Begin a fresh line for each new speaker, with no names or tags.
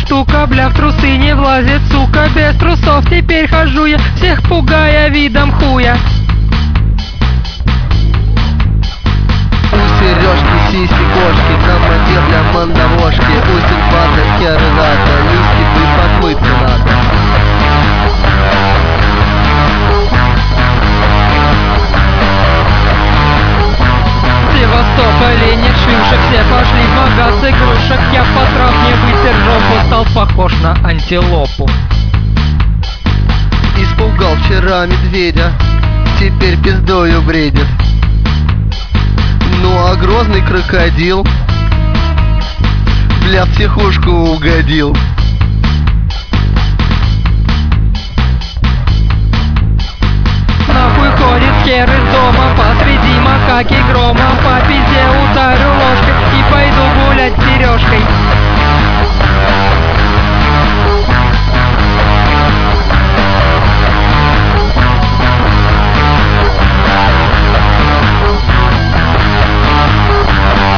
штука, бля, в трусы не влазит, сука. Без трусов теперь хожу я, всех пугая видом хуя.
У Сережки сиси кошки, командир для мандавошки. У Синбада херзата, листик и помыться надо.
В Севастополе нет шлюшек, все пошли в магаз игрушек. Я потрав не вытер жопу, стал похож на антилопу.
Испугал вчера медведя, теперь пиздою бредит. Ну а грозный крокодил, бля, в психушку угодил.
Нахуй ходит хер из дома посреди макаки грома.